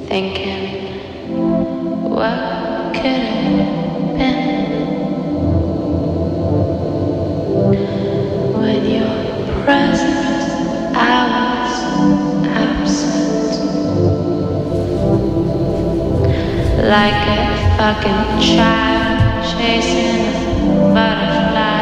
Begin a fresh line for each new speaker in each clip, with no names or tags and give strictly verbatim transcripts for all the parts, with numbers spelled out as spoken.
thinking, what could have been? With your presence, I was absent, like a fucking child chasing a butterfly.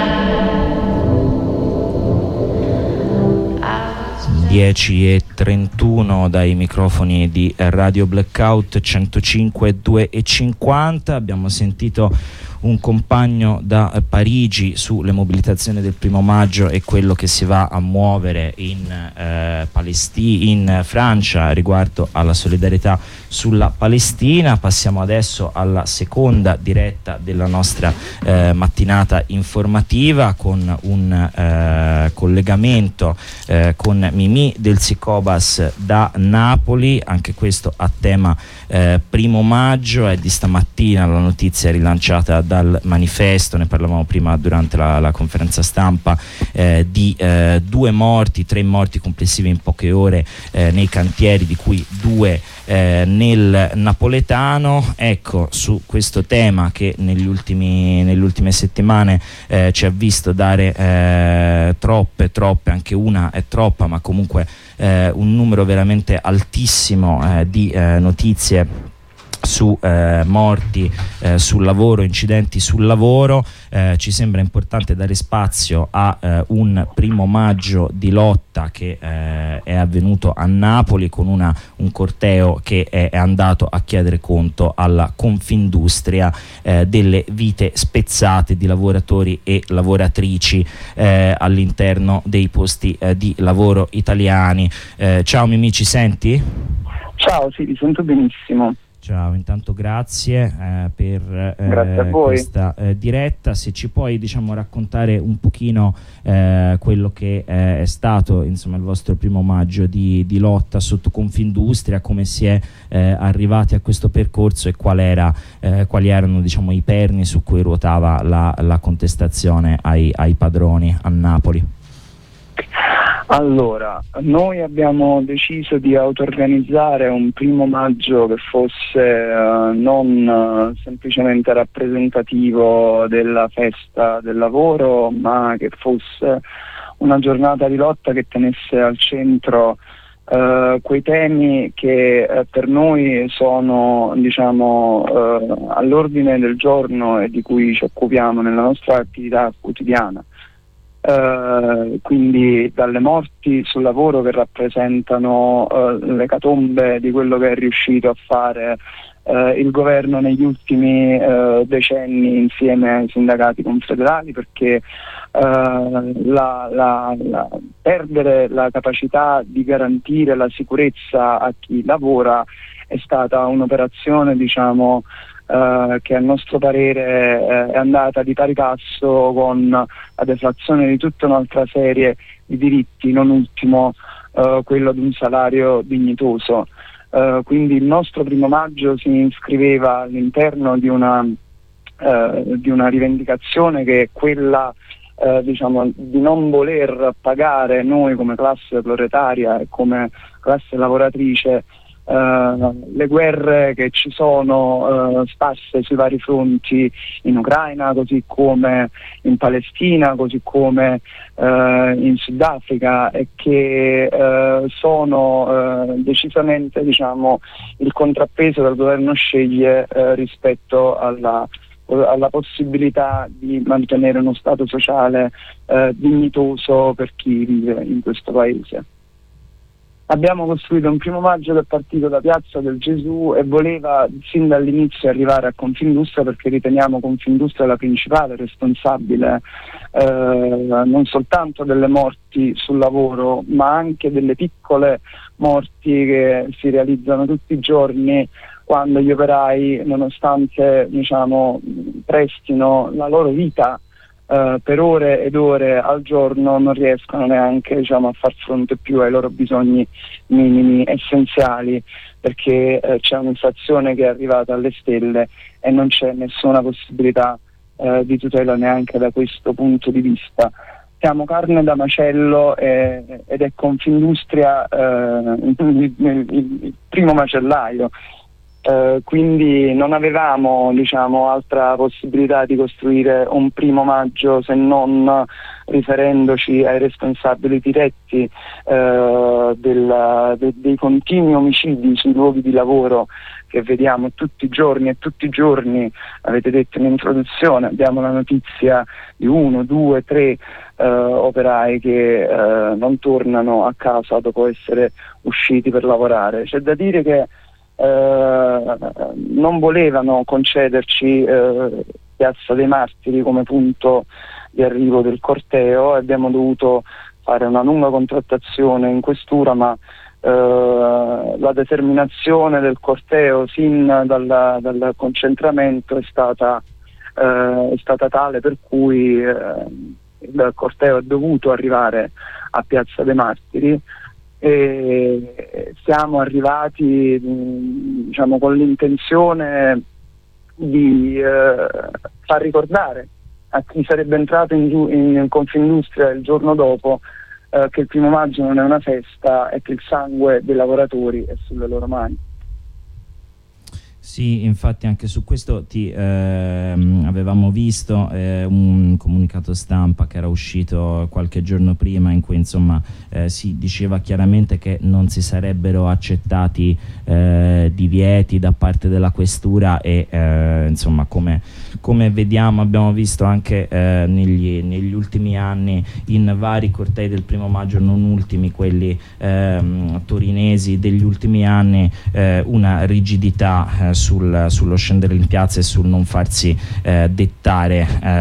dieci e trentuno dai microfoni di Radio Blackout centocinque due e cinquanta. Abbiamo sentito un compagno da Parigi sulle mobilitazioni del primo maggio e quello che si va a muovere in, eh, Palesti- in Francia riguardo alla solidarietà sulla Palestina. Passiamo adesso alla seconda diretta della nostra eh, mattinata informativa con un eh, collegamento eh, con Mimì del Sicobas da Napoli, anche questo a tema eh, primo maggio. È di stamattina la notizia rilanciata dal Manifesto, ne parlavamo prima durante la, la conferenza stampa, eh, di eh, due morti, tre morti complessivi in poche ore eh, nei cantieri, di cui due eh, nel napoletano. Ecco, su questo tema che negli ultimi, nelle ultime settimane eh, ci ha visto dare eh, troppe, troppe, anche una è troppa, ma comunque eh, un numero veramente altissimo eh, di eh, notizie su eh, morti eh, sul lavoro, incidenti sul lavoro. Eh, ci sembra importante dare spazio a eh, un primo maggio di lotta che eh, è avvenuto a Napoli con una, un corteo che è, è andato a chiedere conto alla Confindustria eh, delle vite spezzate di lavoratori e lavoratrici eh, all'interno dei posti eh, di lavoro italiani. Eh, ciao Mimì, ci senti?
Ciao, sì, ti sento benissimo.
Ciao, intanto grazie eh, per eh,
grazie a voi.
questa eh, diretta. Se ci puoi, diciamo, raccontare un pochino eh, quello che eh, è stato, insomma, il vostro primo maggio di, di lotta sotto Confindustria, come si è eh, arrivati a questo percorso e qual era, eh, quali erano, diciamo, i perni su cui ruotava la, la contestazione ai, ai padroni a Napoli.
Allora, noi abbiamo deciso di auto-organizzare un primo maggio che fosse uh, non uh, semplicemente rappresentativo della festa del lavoro, ma che fosse una giornata di lotta che tenesse al centro uh, quei temi che uh, per noi sono, diciamo, uh, all'ordine del giorno e di cui ci occupiamo nella nostra attività quotidiana. Uh, quindi dalle morti sul lavoro che rappresentano uh, l'ecatombe di quello che è riuscito a fare uh, il governo negli ultimi uh, decenni insieme ai sindacati confederali, perché uh, la, la, la, perdere la capacità di garantire la sicurezza a chi lavora è stata un'operazione, diciamo, Uh, che a nostro parere uh, è andata di pari passo con la deflazione di tutta un'altra serie di diritti, non ultimo uh, quello di un salario dignitoso. Uh, quindi il nostro primo maggio si iscriveva all'interno di una, uh, di una rivendicazione che è quella uh, diciamo, di non voler pagare noi come classe proletaria e come classe lavoratrice Uh, le guerre che ci sono uh, sparse sui vari fronti in Ucraina, così come in Palestina, così come uh, in Sudafrica, e che uh, sono uh, decisamente, diciamo, il contrappeso che il governo sceglie uh, rispetto alla, alla possibilità di mantenere uno stato sociale uh, dignitoso per chi vive in questo paese. Abbiamo costruito un primo maggio che è partito da Piazza del Gesù e voleva sin dall'inizio arrivare a Confindustria, perché riteniamo Confindustria la principale responsabile eh, non soltanto delle morti sul lavoro, ma anche delle piccole morti che si realizzano tutti i giorni quando gli operai, nonostante, diciamo, prestino la loro vita Uh, per ore ed ore al giorno, non riescono neanche, diciamo, a far fronte più ai loro bisogni minimi essenziali, perché uh, c'è un'inflazione che è arrivata alle stelle e non c'è nessuna possibilità uh, di tutela neanche da questo punto di vista. siamo carne da macello e, ed è Confindustria eh, il, il, il primo macellaio. Uh, quindi non avevamo, diciamo, altra possibilità di costruire un primo maggio se non riferendoci ai responsabili diretti uh, del, de, dei continui omicidi sui luoghi di lavoro che vediamo tutti i giorni, e tutti i giorni, avete detto in introduzione, abbiamo la notizia di uno, due, tre uh, operai che uh, non tornano a casa dopo essere usciti per lavorare. C'è da dire che Uh, non volevano concederci uh, Piazza dei Martiri come punto di arrivo del corteo e abbiamo dovuto fare una lunga contrattazione in questura, ma uh, la determinazione del corteo sin dalla, dal concentramento è stata, uh, è stata tale per cui uh, il corteo è dovuto arrivare a Piazza dei Martiri. E siamo arrivati, diciamo, con l'intenzione di eh, far ricordare a chi sarebbe entrato in, in Confindustria il giorno dopo eh, che il primo maggio non è una festa e che il sangue dei lavoratori è sulle loro mani.
Sì, infatti anche su questo ti ehm, avevamo visto eh, un comunicato stampa che era uscito qualche giorno prima in cui insomma eh, si diceva chiaramente che non si sarebbero accettati eh, divieti da parte della questura e eh, insomma come, come vediamo, abbiamo visto anche eh, negli, negli ultimi anni in vari cortei del primo maggio, non ultimi quelli ehm, torinesi degli ultimi anni, eh, una rigidità eh, Sul, sullo scendere in piazza e sul non farsi eh, dettare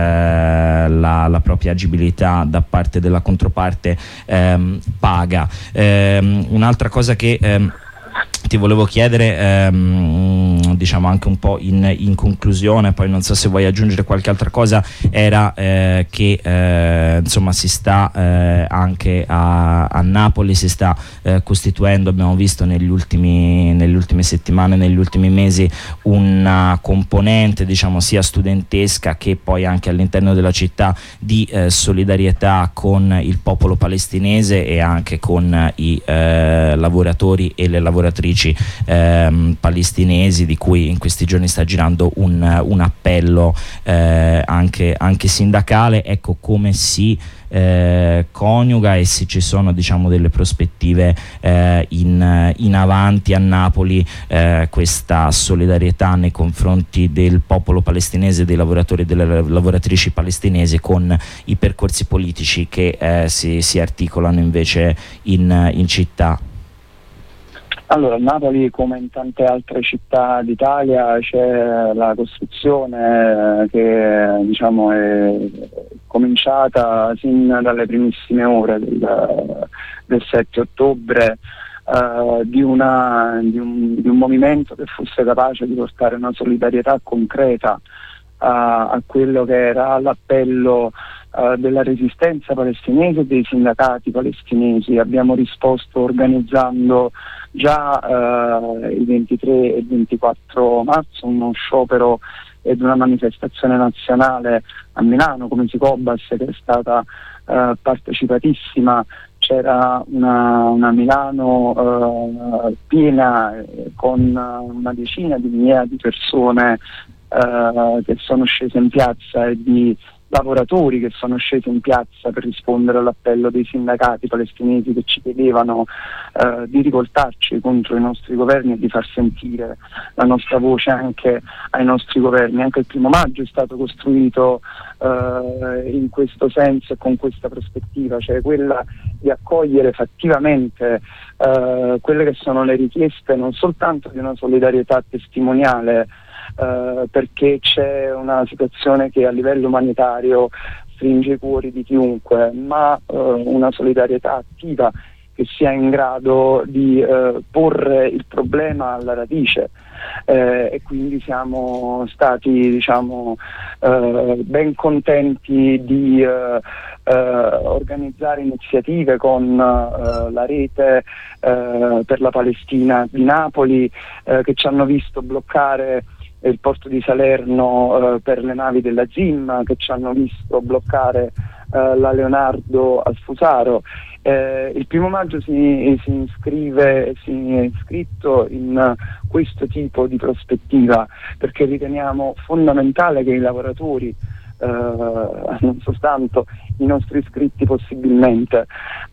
eh, la, la propria agibilità da parte della controparte ehm, paga. Ehm, un'altra cosa che ehm, ti volevo chiedere, ehm, diciamo anche un po' in, in conclusione, poi non so se vuoi aggiungere qualche altra cosa, era eh, che eh, insomma si sta eh, anche a, a Napoli si sta eh, costituendo, abbiamo visto negli ultimi, nelle ultime settimane, negli ultimi mesi, una componente, diciamo, sia studentesca che poi anche all'interno della città di eh, solidarietà con il popolo palestinese e anche con i eh, lavoratori e le lavoratrici Ehm, palestinesi, di cui in questi giorni sta girando un, un appello eh, anche, anche sindacale. Ecco, come si eh, coniuga e se ci sono, diciamo, delle prospettive eh, in, in avanti a Napoli eh, questa solidarietà nei confronti del popolo palestinese, dei lavoratori e delle lavoratrici palestinesi, con i percorsi politici che eh, si, si articolano invece in, in città.
Allora, a Napoli, come in tante altre città d'Italia, c'è la costruzione che, diciamo, è cominciata sin dalle primissime ore del, del sette ottobre uh, di, una, di, un, di un movimento che fosse capace di portare una solidarietà concreta a, a quello che era l'appello uh, della resistenza palestinese e dei sindacati palestinesi. Abbiamo risposto organizzando già eh, il ventitré e il ventiquattro marzo uno sciopero ed una manifestazione nazionale a Milano come Sicobas, che è stata eh, partecipatissima. C'era una, una Milano eh, piena eh, con una decina di migliaia di persone eh, che sono scese in piazza e di lavoratori che sono scesi in piazza per rispondere all'appello dei sindacati palestinesi che ci chiedevano eh, di rivoltarci contro i nostri governi e di far sentire la nostra voce anche ai nostri governi. Anche il primo maggio è stato costruito eh, in questo senso e con questa prospettiva, cioè quella di accogliere fattivamente eh, quelle che sono le richieste non soltanto di una solidarietà testimoniale, Uh, perché c'è una situazione che a livello umanitario stringe i cuori di chiunque, ma uh, una solidarietà attiva che sia in grado di uh, porre il problema alla radice. Eh, e quindi siamo stati, diciamo, uh, ben contenti di uh, uh, organizzare iniziative con uh, la rete uh, per la Palestina di Napoli, uh, che ci hanno visto bloccare il porto di Salerno eh, per le navi della Z I M, che ci hanno visto bloccare eh, la Leonardo a Sfusaro. Eh, il primo maggio si, si iscrive, si è iscritto in uh, questo tipo di prospettiva, perché riteniamo fondamentale che i lavoratori, uh, non soltanto i nostri iscritti possibilmente,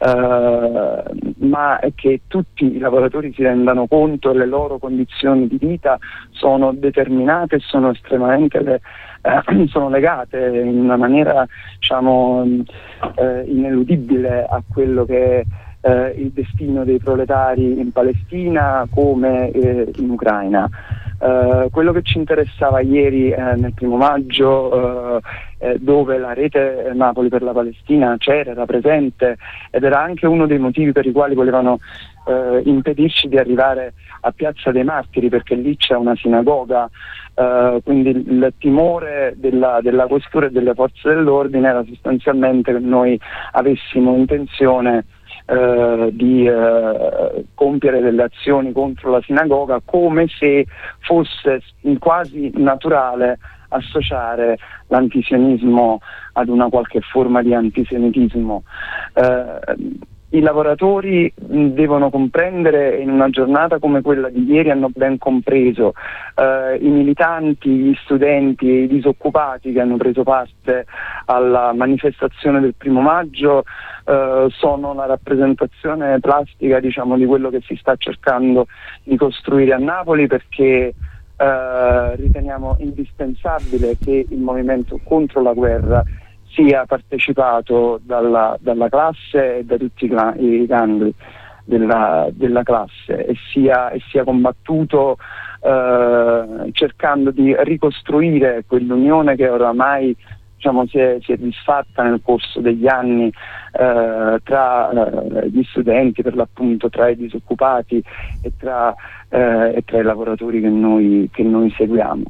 uh, ma che tutti i lavoratori si rendano conto che le loro condizioni di vita sono determinate e sono estremamente le, uh, sono legate in una maniera, diciamo, eh, ineludibile a quello che è eh, il destino dei proletari in Palestina come eh, in Ucraina. Uh, quello che ci interessava ieri eh, nel primo maggio, uh, eh, dove la rete Napoli per la Palestina c'era, era presente, ed era anche uno dei motivi per i quali volevano uh, impedirci di arrivare a Piazza dei Martiri, perché lì c'è una sinagoga, uh, quindi il timore della, della questura e delle forze dell'ordine era sostanzialmente che noi avessimo intenzione Uh, di uh, compiere delle azioni contro la sinagoga, come se fosse quasi naturale associare l'antisionismo ad una qualche forma di antisemitismo. Uh, I lavoratori mh, devono comprendere, in una giornata come quella di ieri hanno ben compreso, uh, i militanti, gli studenti e i disoccupati che hanno preso parte alla manifestazione del primo maggio Uh, sono la rappresentazione plastica, diciamo, di quello che si sta cercando di costruire a Napoli, perché uh, riteniamo indispensabile che il movimento contro la guerra sia partecipato dalla, dalla classe e da tutti i gangli della, della classe e sia, e sia combattuto uh, cercando di ricostruire quell'unione che oramai, diciamo, si è, si è disfatta nel corso degli anni eh, tra eh, gli studenti, per l'appunto, tra i disoccupati e tra, eh, e tra i lavoratori che noi, che noi seguiamo.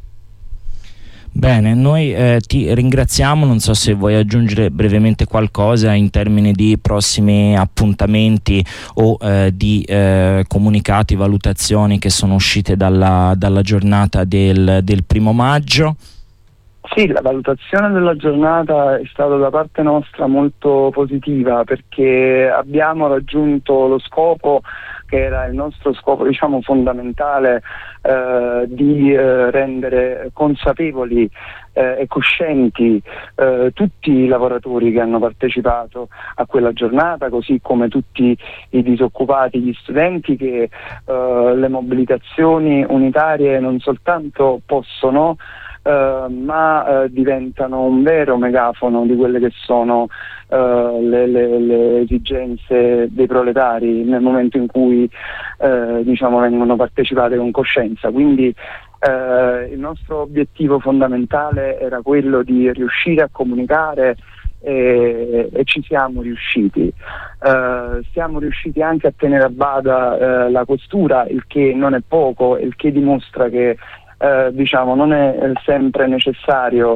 Bene, noi eh, ti ringraziamo, non so se vuoi aggiungere brevemente qualcosa in termini di prossimi appuntamenti o eh, di eh, comunicati, valutazioni che sono uscite dalla, dalla giornata del, del primo maggio.
Sì, la valutazione della giornata è stata da parte nostra molto positiva, perché abbiamo raggiunto lo scopo che era il nostro scopo, diciamo, fondamentale, eh, di eh, rendere consapevoli eh, e coscienti eh, tutti i lavoratori che hanno partecipato a quella giornata, così come tutti i disoccupati, gli studenti, che eh, le mobilitazioni unitarie non soltanto possono Uh, ma uh, diventano un vero megafono di quelle che sono uh, le, le, le esigenze dei proletari nel momento in cui uh, diciamo vengono partecipate con coscienza. Quindi uh, il nostro obiettivo fondamentale era quello di riuscire a comunicare e, e ci siamo riusciti. Uh, siamo riusciti anche a tenere a bada uh, la questura, il che non è poco, il che dimostra che Eh, diciamo non è eh, sempre necessario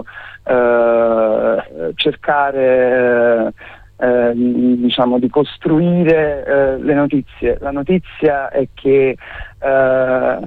eh, cercare eh, diciamo di costruire eh, le notizie. La notizia è che eh,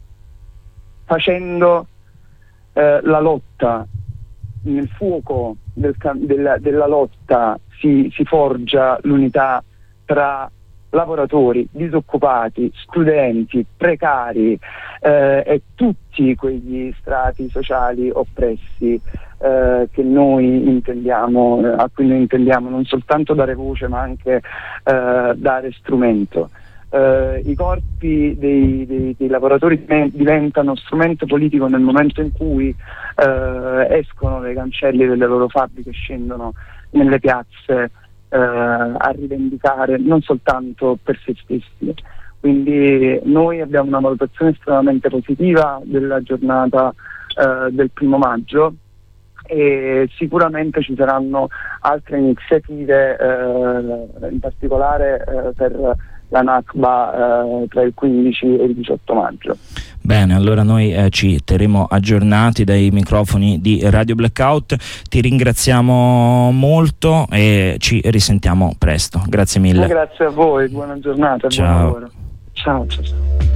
facendo eh, la lotta nel fuoco del, della, della lotta si, si forgia l'unità tra lavoratori, disoccupati, studenti, precari eh, e tutti quegli strati sociali oppressi eh, che noi intendiamo, eh, a cui noi intendiamo non soltanto dare voce ma anche eh, dare strumento. Eh, I corpi dei, dei, dei lavoratori diventano strumento politico nel momento in cui eh, escono dai cancelli delle loro fabbriche, scendono nelle piazze Uh, a rivendicare non soltanto per se stessi. Quindi noi abbiamo una valutazione estremamente positiva della giornata uh, del primo maggio e sicuramente ci saranno altre iniziative, uh, in particolare uh, per la Nakba uh, tra il quindici e il diciotto maggio.
Bene, allora noi eh, ci terremo aggiornati dai microfoni di Radio Blackout. Ti ringraziamo molto e ci risentiamo presto. Grazie mille.
Grazie a voi, buona giornata,
ciao.
Buon lavoro. Ciao, ciao, ciao.